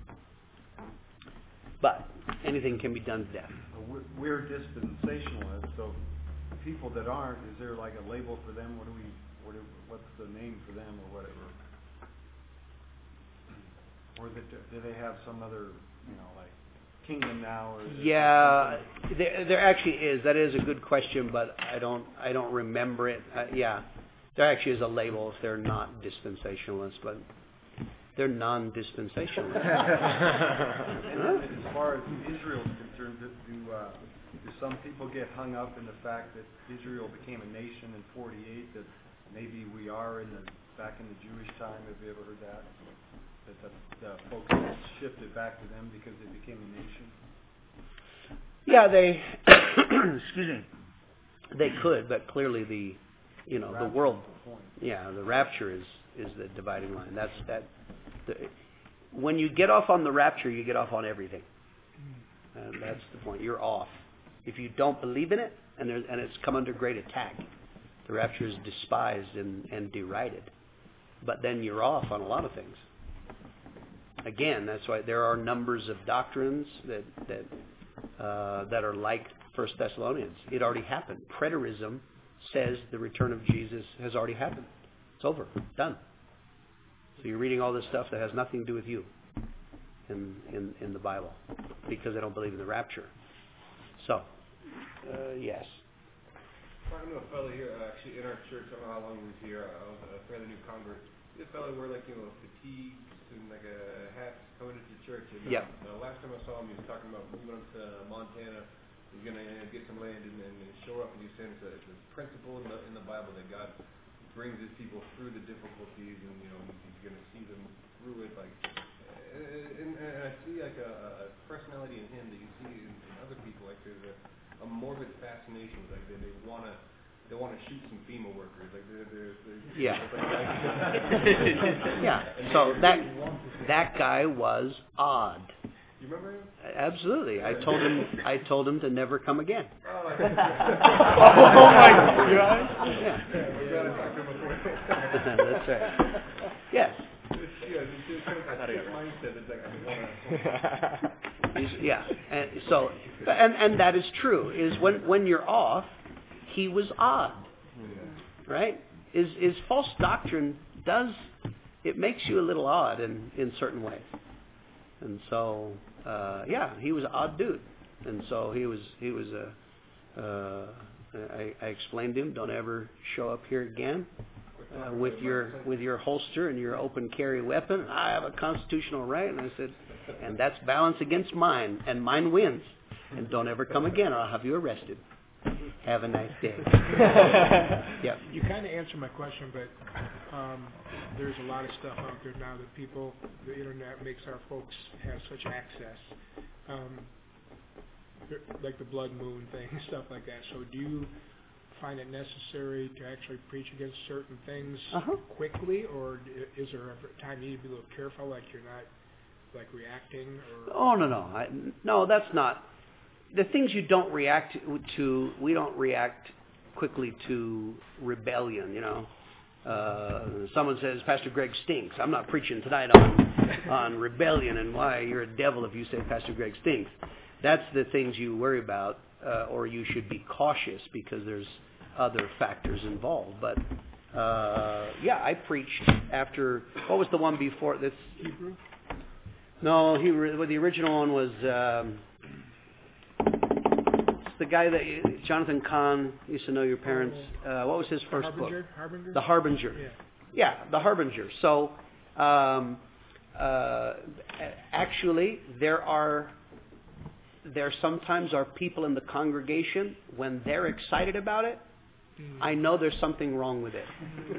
[SPEAKER 1] But anything can be done to death.
[SPEAKER 7] We're dispensationalists, so people that aren't, is there like a label for them? What do we? What do, what's the name for them or whatever? Or that, do they have some other, you know, like kingdom now? Or
[SPEAKER 1] yeah, there, there actually is. That is a good question, but I don't I don't remember it. Uh, yeah, there actually is a label if they're not dispensationalists, but they're non-dispensationalists.
[SPEAKER 7] And then as far as Israel is concerned, do, do, uh, do some people get hung up in the fact that Israel became a nation in forty-eight, that maybe we are in the back in the Jewish time? Have you ever heard that? That the, the focus shifted back to them because they became a nation?
[SPEAKER 1] Yeah, they excuse me. They could, but clearly the you know the world. Yeah, the rapture is is the dividing line. That's that. The, when you get off on the rapture, you get off on everything. Uh, that's the point. You're off. If you don't believe in it, and there, and it's come under great attack. The rapture is despised and, and derided. But then you're off on a lot of things. Again, that's why there are numbers of doctrines that that uh, that are like First Thessalonians. It already happened. Preterism says the return of Jesus has already happened. It's over. Done. So you're reading all this stuff that has nothing to do with you in in, in the Bible because they don't believe in the rapture. So, uh, yes.
[SPEAKER 10] I know a fellow here, uh, actually in our church, I don't know how long he was here, I was a fairly new convert. This fellow wore like, you know, fatigues and like a hat coming into church. And
[SPEAKER 1] yeah.
[SPEAKER 10] uh, last time I saw him, he was talking about moving up to Montana. He's going to uh, get some land and, and show up, and he's saying it's a, it's a principle in the, in the Bible that God brings his people through the difficulties, and, you know, he's going to see them through it. Like, uh, and, and I see like a, a personality in him that you see in, in other people. Like there's a a morbid fascination, like they, they want to, they want to shoot some FEMA workers, like they're, they're, they're
[SPEAKER 1] yeah,
[SPEAKER 10] like,
[SPEAKER 1] yeah. So that that guy was odd.
[SPEAKER 10] You remember him?
[SPEAKER 1] Absolutely. I told him. I told him to never come again.
[SPEAKER 10] Oh,
[SPEAKER 1] oh my God! Yeah. That's right. Yes. Yeah, and so and and that is true. Is when when you're off, he was odd, right? Is is false doctrine does it makes you a little odd in, in certain ways, and so uh, yeah, he was an odd dude, and so he was he was a. Uh, I, I explained to him, don't ever show up here again uh, with your with your holster and your open carry weapon. I have a constitutional right, and I said. And that's balanced against mine, and mine wins. And don't ever come again, or I'll have you arrested. Have a nice day. Yeah.
[SPEAKER 13] You kind of answered my question, but um, there's a lot of stuff out there now that people, the internet makes our folks have such access, um, like the blood moon thing, stuff like that. So do you find it necessary to actually preach against certain things
[SPEAKER 1] uh-huh.
[SPEAKER 13] quickly, or is there a time you need to be a little careful, like you're not like reacting? Or?
[SPEAKER 1] Oh, no, no. I, no, that's not. The things you don't react to, we don't react quickly to rebellion, you know. Uh, someone says, Pastor Greg stinks. I'm not preaching tonight on, on rebellion and why you're a devil if you say Pastor Greg stinks. That's the things you worry about, uh, or you should be cautious because there's other factors involved. But, uh, yeah, I preached after, what was the one before this?
[SPEAKER 13] Hebrew?
[SPEAKER 1] No, he well, the original one was um, it's the guy that Jonathan Kahn used to know your parents. Uh, what was his first
[SPEAKER 13] Harbinger?
[SPEAKER 1] book?
[SPEAKER 13] Harbinger?
[SPEAKER 1] The Harbinger.
[SPEAKER 13] Yeah,
[SPEAKER 1] yeah The Harbinger. So, um, uh, actually, there are there sometimes are people in the congregation when they're excited about it. Mm. I know there's something wrong with it.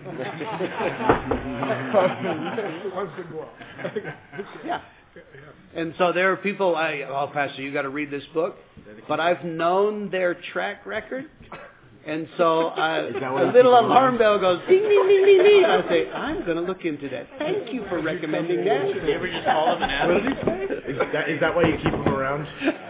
[SPEAKER 1] Yeah. And so there are people, I, oh, Pastor, you got to read this book. But I've known their track record. And so uh, a little alarm bell goes, ding, ding, ding, ding, ding. I say, I'm going to look into that. Thank you for recommending that.
[SPEAKER 5] Did you ever just call him and ask?
[SPEAKER 2] What did he say? Is that, is that why you keep him around?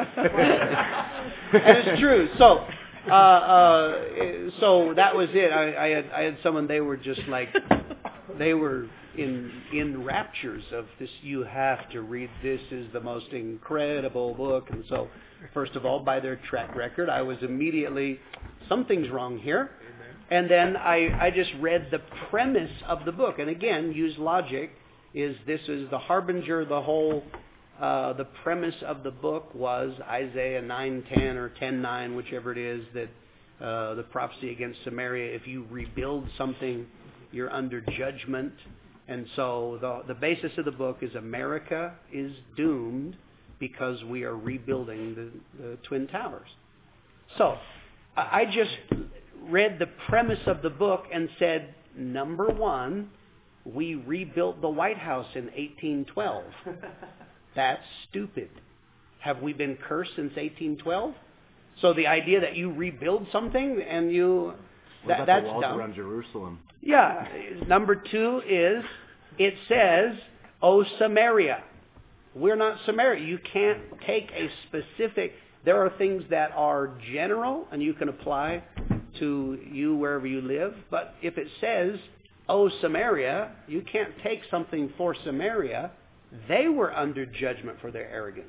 [SPEAKER 1] And it's true. So, uh, uh, so that was it. I, I had I had someone, they were just like, they were in in raptures of this. You have to read this. Is the most incredible book. And so, first of all, by their track record, I was immediately, something's wrong here. And then I, I just read the premise of the book. And again, use logic. Is this is the Harbinger, the whole, uh, the premise of the book was Isaiah nine ten or ten nine, whichever it is, that uh, the prophecy against Samaria, if you rebuild something, you're under judgment. And so the, the basis of the book is America is doomed because we are rebuilding the, the Twin Towers. So I, I just read the premise of the book and said, number one, we rebuilt the White House in eighteen twelve. That's stupid. Have we been cursed since eighteen twelve? So the idea that you rebuild something and you...
[SPEAKER 2] What
[SPEAKER 1] that,
[SPEAKER 2] about
[SPEAKER 1] that's
[SPEAKER 2] the walls
[SPEAKER 1] dumb.
[SPEAKER 2] around Jerusalem?
[SPEAKER 1] Yeah. Number two is, it says, "O Samaria." We're not Samaria. You can't take a specific... There are things that are general and you can apply to you wherever you live. But if it says, oh, Samaria, you can't take something for Samaria. They were under judgment for their arrogance.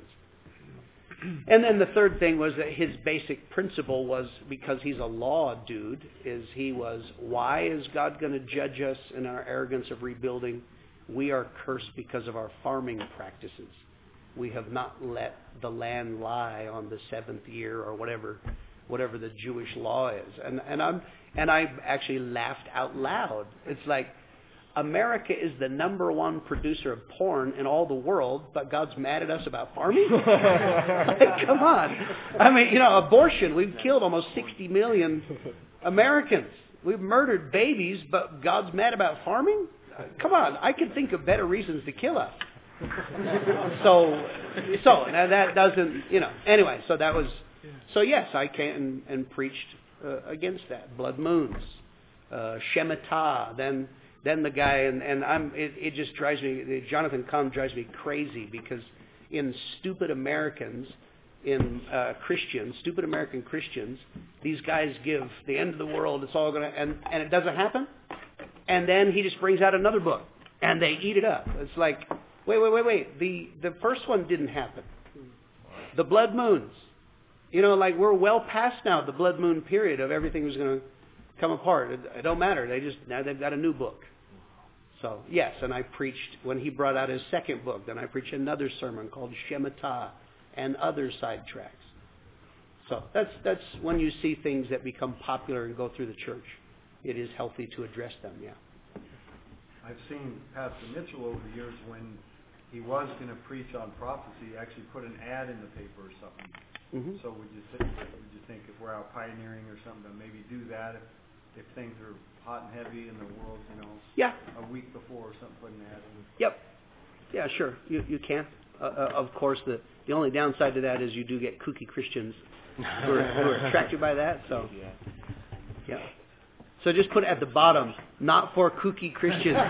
[SPEAKER 1] And then the third thing was that his basic principle was, because he's a law dude, is he was, why is God going to judge us in our arrogance of rebuilding? We are cursed because of our farming practices. We have not let the land lie on the seventh year or whatever whatever the Jewish law is. And and I'm and I actually laughed out loud. It's like, America is the number one producer of porn in all the world, but God's mad at us about farming? Like, come on. I mean, you know, abortion. We've killed almost sixty million Americans. We've murdered babies, but God's mad about farming? Come on. I can think of better reasons to kill us. so, so now that doesn't, you know. Anyway, so that was, so yes, I came and, and preached uh, against that. Blood moons, uh, Shemitah, then... Then the guy, and, and I'm, it, it just drives me, Jonathan Cahn drives me crazy, because in stupid Americans, in uh, Christians, stupid American Christians, these guys give the end of the world, it's all going to, and, and it doesn't happen. And then he just brings out another book, and they eat it up. It's like, wait, wait, wait, wait, the, the first one didn't happen. The blood moons. You know, like we're well past now the blood moon period of everything was going to come apart. It, it don't matter. They just, now they've got a new book. So, yes, and I preached, when he brought out his second book, then I preached another sermon called Shemitah and other sidetracks. So that's that's when you see things that become popular and go through the church. It is healthy to address them, yeah.
[SPEAKER 7] I've seen Pastor Mitchell over the years, when he was going to preach on prophecy, actually put an ad in the paper or something. Mm-hmm. So would you, think, would you think if we're out pioneering or something, maybe do that if, if things are hot and heavy in the world, you know,
[SPEAKER 1] yeah,
[SPEAKER 7] a week before or something, put an ad in.
[SPEAKER 1] Yep. Yeah, sure. You you can. Uh, uh, of course, the the only downside to that is you do get kooky Christians who are, who are attracted by that. So, yeah. So just put it at the bottom, not for kooky Christians.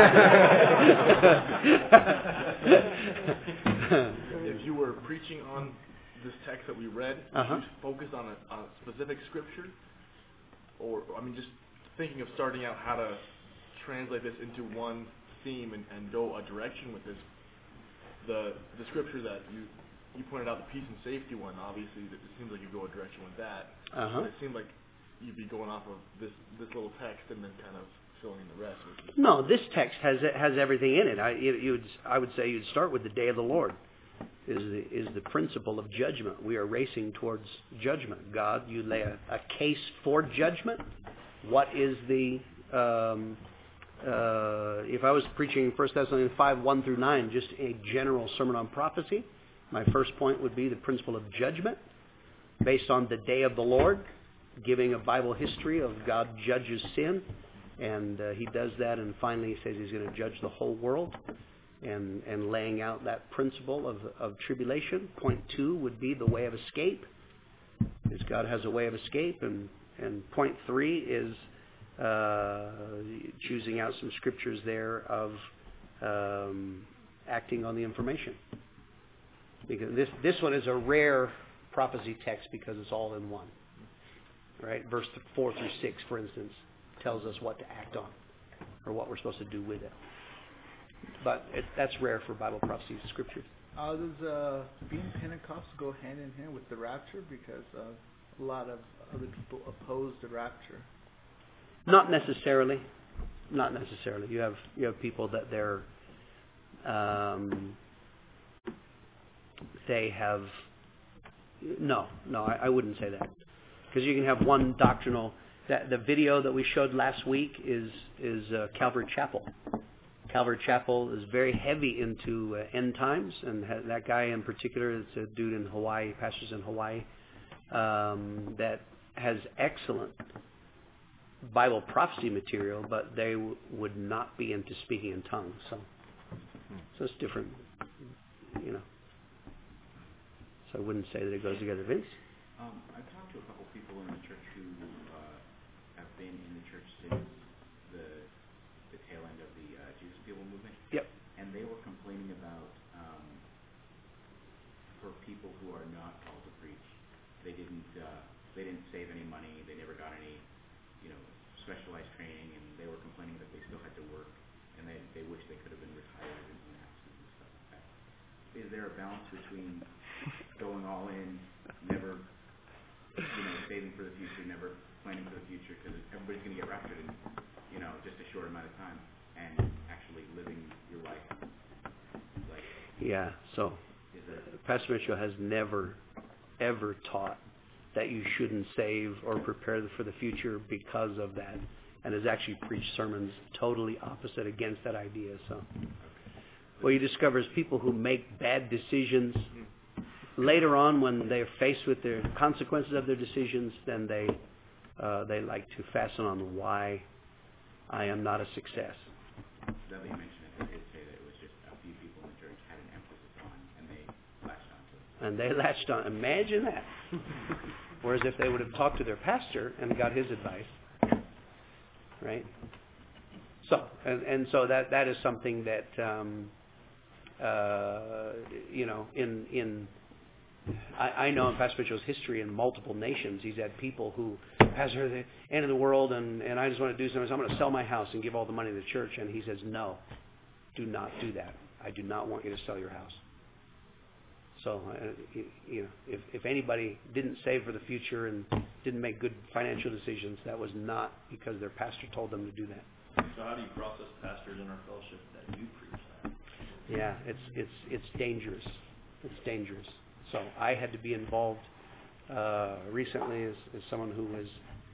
[SPEAKER 14] If you were preaching on this text that we read,
[SPEAKER 1] uh-huh.
[SPEAKER 14] you focus on a, on a specific scripture, or I mean, just thinking of starting out how to translate this into one theme and, and go a direction with this. The the scripture that you you pointed out, the peace and safety one, obviously, that it seems like you go a direction with that.
[SPEAKER 1] Uh-huh.
[SPEAKER 14] But it seemed like you'd be going off of this this little text and then kind of filling in the rest.
[SPEAKER 1] No, this text has has everything in it. I you, you'd I would say you'd start with the day of the Lord. Is the is the principle of judgment. We are racing towards judgment. God, you lay a, a case for judgment. What is the um, uh, if I was preaching First Thessalonians five one through nine, just a general sermon on prophecy, my first point would be the principle of judgment, based on the day of the Lord, giving a Bible history of God judges sin, and uh, He does that, and finally He says He's going to judge the whole world. And, and laying out that principle of, of tribulation. Point two would be the way of escape, is God has a way of escape. And, and point three is uh, choosing out some scriptures there of um, acting on the information. Because this, this one is a rare prophecy text because it's all in one. Right? Verse four through six, for instance, tells us what to act on or what we're supposed to do with it. But it, that's rare for Bible prophecy scriptures.
[SPEAKER 3] Uh, does uh, being Pentecost go hand in hand with the rapture? Because uh, a lot of other people oppose the rapture.
[SPEAKER 1] Not necessarily. Not necessarily. You have you have people that they're um, they have no no I, I wouldn't say that, because you can have one doctrinal. That the video that we showed last week is is uh, Calvary Chapel. Calvary Chapel is very heavy into uh, end times, and ha- that guy in particular, it's a dude in Hawaii, pastors in Hawaii, um, that has excellent Bible prophecy material, but they w- would not be into speaking in tongues. So, so it's different, you know. So I wouldn't say that it goes together. Vince?
[SPEAKER 6] Um, I've talked to a couple people in the church who uh, have been in the church since the the tail end of the uh, Jesus People movement.
[SPEAKER 1] Yep.
[SPEAKER 6] And they were complaining about um, for people who are not called to preach, they didn't uh, they didn't save any money, they never got any, you know, specialized training, and they were complaining that they still had to work, and they they wish they could have been retired and absent and stuff like that. Is there a balance between going all in, never, you know, saving for the future, never planning for the future, because everybody's going to get raptured in, you know, just a short amount of time, and actually living your life like?
[SPEAKER 1] Yeah. So, Pastor Mitchell has never, ever taught that you shouldn't save or prepare for the future because of that, and has actually preached sermons totally opposite against that idea. So, what you discover is people who make bad decisions later on, when they're faced with the consequences of their decisions, then they uh, they like to fasten on why I am not a success.
[SPEAKER 6] Dudley mentioned it. They did say that it was just a few people in the church had an emphasis on, and they latched onto it.
[SPEAKER 1] And they latched on. Imagine that. Whereas if they would have talked to their pastor and got his advice, right? So, and, and so that that is something that, um, uh, you know, in in I, I know in Pastor Mitchell's history in multiple nations, he's had people who, Pastor, the end of the world, and, and I just want to do something. So I'm going to sell my house and give all the money to the church. And he says, no, do not do that. I do not want you to sell your house. So, uh, you, you know, if, if anybody didn't save for the future and didn't make good financial decisions, that was not because their pastor told them to do that.
[SPEAKER 12] So how do you process pastors in our fellowship that do preach that?
[SPEAKER 1] Yeah, it's it's it's dangerous. It's dangerous. So I had to be involved uh, recently as, as someone who was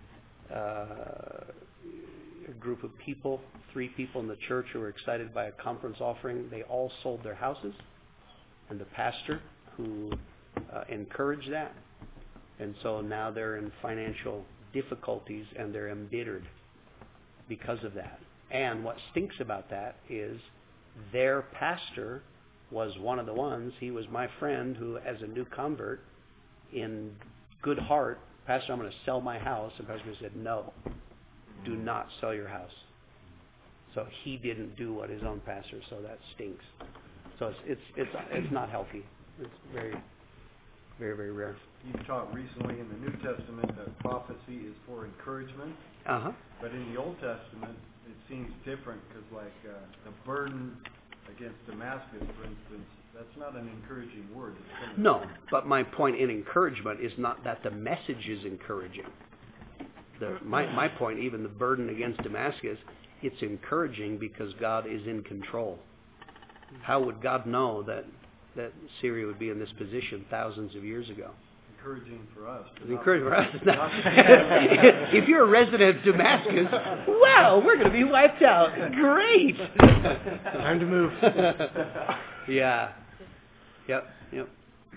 [SPEAKER 1] uh, a group of people, three people in the church who were excited by a conference offering. They all sold their houses, and the pastor who uh, encouraged that. And so now they're in financial difficulties and they're embittered because of that. And what stinks about that is their pastor was one of the ones, he was my friend who, as a new convert, in good heart, Pastor, I'm going to sell my house. And Pastor said, no, do not sell your house. So he didn't do what his own pastor, so that stinks. So it's it's it's, it's not healthy. It's very, very, very rare.
[SPEAKER 7] You've taught recently in the New Testament that prophecy is for encouragement.
[SPEAKER 1] Uh-huh.
[SPEAKER 7] But in the Old Testament, it seems different because, like, uh, the burden against Damascus, for instance, that's not an encouraging word. It's
[SPEAKER 1] no, but my point in encouragement is not that the message is encouraging. The, my, my point, even the burden against Damascus, it's encouraging because God is in control. How would God know that, that Syria would be in this position thousands of years ago?
[SPEAKER 7] Encouraging for us.
[SPEAKER 1] It's encouraging for us. If you're a resident of Damascus, well, we're going to be wiped out. Great.
[SPEAKER 5] Time to move.
[SPEAKER 1] Yeah. Yep. Yep.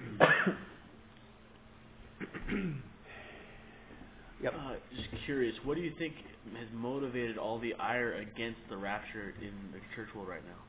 [SPEAKER 1] Yep.
[SPEAKER 5] Uh, just curious, what do you think has motivated all the ire against the rapture in the church world right now?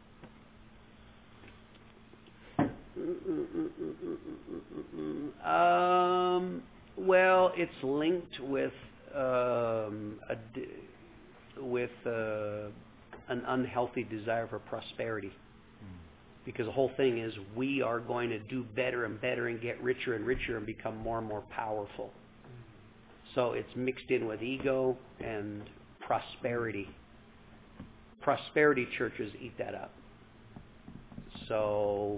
[SPEAKER 1] Um, well, it's linked with um, a, with uh, an unhealthy desire for prosperity. Because the whole thing is we are going to do better and better and get richer and richer and become more and more powerful. So it's mixed in with ego and prosperity. Prosperity churches eat that up. So...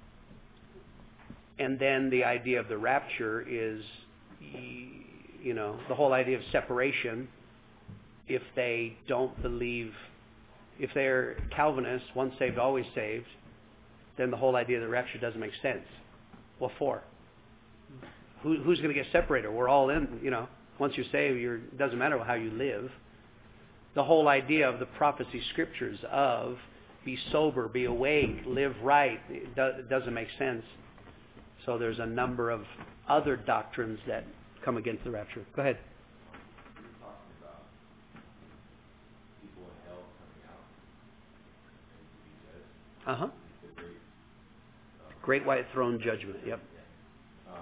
[SPEAKER 1] And then the idea of the rapture is, you know, the whole idea of separation. If they don't believe, if they're Calvinists, once saved, always saved, then the whole idea of the rapture doesn't make sense. What for? Who, who's going to get separated? We're all in, you know, once you're saved, you're, it doesn't matter how you live. The whole idea of the prophecy scriptures of be sober, be awake, live right, it, do, it doesn't make sense. So there's a number of other doctrines that come against the rapture. Go ahead.
[SPEAKER 8] You're talking about people in hell coming out and to be judged.
[SPEAKER 1] Uh-huh.
[SPEAKER 8] The great, um,
[SPEAKER 1] Great White Throne Judgment, yep.
[SPEAKER 8] Um,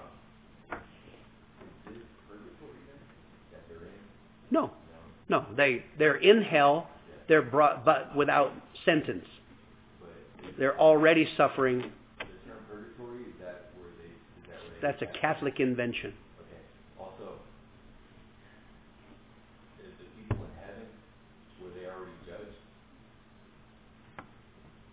[SPEAKER 8] is this purgatory then that they're in?
[SPEAKER 1] No. No. They, they're in hell, they're brought, but without sentence. They're already suffering.
[SPEAKER 8] The term purgatory, is that where they... Is that where they
[SPEAKER 1] That's a Catholic invention.
[SPEAKER 8] Okay.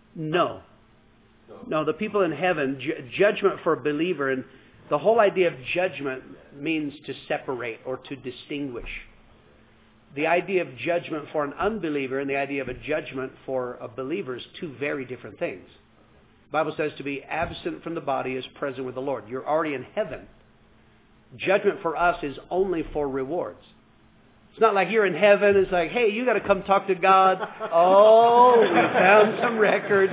[SPEAKER 1] No. No, the people in heaven, ju- judgment for a believer, and the whole idea of judgment means to separate or to distinguish. The idea of judgment for an unbeliever and the idea of a judgment for a believer is two very different things. The Bible says to be absent from the body is present with the Lord. You're already in heaven. Judgment for us is only for rewards. It's not like you're in heaven. It's like, hey, you got to come talk to God. Oh, we found some records.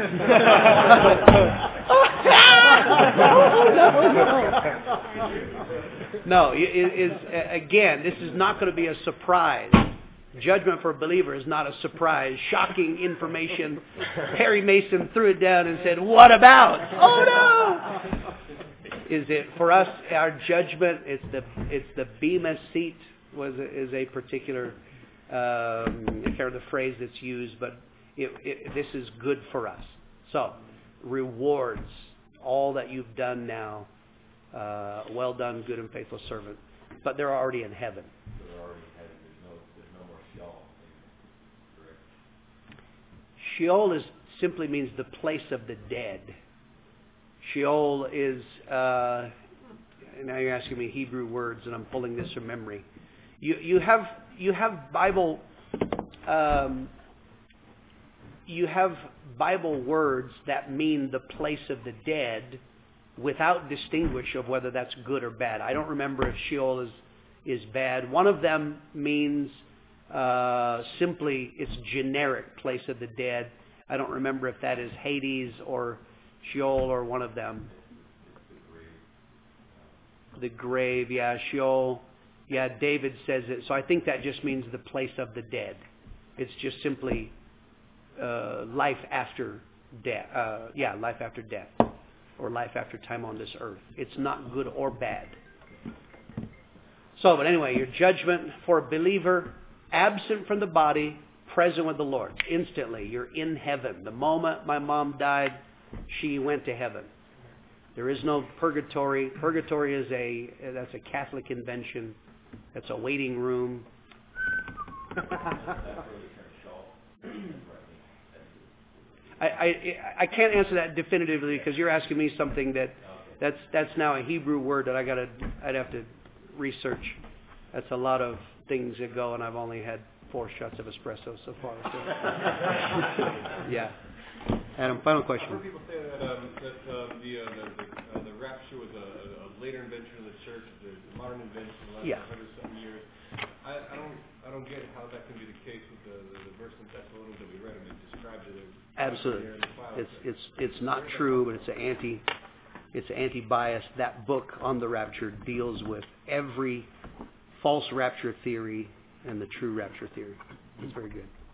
[SPEAKER 1] No, it is, again, this is not going to be a surprise. Judgment for a believer is not a surprise. Shocking information. Perry Mason threw it down and said, what about? Oh, no! Is it for us? Our judgment. It's the it's the bema seat. Was is a particular. Um, I can't remember the phrase that's used, but it, it, this is good for us. So rewards all that you've done now. Uh, well done, good and faithful servant. But they're already in heaven.
[SPEAKER 8] They're already in heaven. There's no there's no more Sheol. Correct.
[SPEAKER 1] Sheol is simply means the place of the dead. Sheol is, uh, now you're asking me Hebrew words, and I'm pulling this from memory. You you have you have Bible um, you have Bible words that mean the place of the dead, without distinguish of whether that's good or bad. I don't remember if Sheol is is bad. One of them means uh, simply it's generic place of the dead. I don't remember if that is Hades or Sheol or one of them. The grave, yeah, Sheol. Yeah, David says it. So I think that just means the place of the dead. It's just simply uh, life after death. Uh, yeah, life after death. Or life after time on this earth. It's not good or bad. So, but anyway, your judgment for a believer, absent from the body, present with the Lord. Instantly, you're in heaven. The moment my mom died, she went to heaven. There is no purgatory. Purgatory is a, that's a Catholic invention. That's a waiting room. I, I I can't answer that definitively because you're asking me something that that's that's now a Hebrew word that I gotta I'd have to research. That's a lot of things that go, and I've only had four shots of espresso so far. So. Yeah. Adam, final question.
[SPEAKER 10] I've heard people say that um, that uh, the, uh, the the uh, the rapture was a, a later invention of the church, a modern invention in the last
[SPEAKER 1] yeah.
[SPEAKER 10] hundred something years. I, I don't I don't get how that can be the case with the, the, the verse in Thessalonians that we read, and it describes it as
[SPEAKER 1] absolutely. It's it's it's not true, but it's an anti it's an anti-bias. That book on the rapture deals with every false rapture theory and the true rapture theory. It's very good.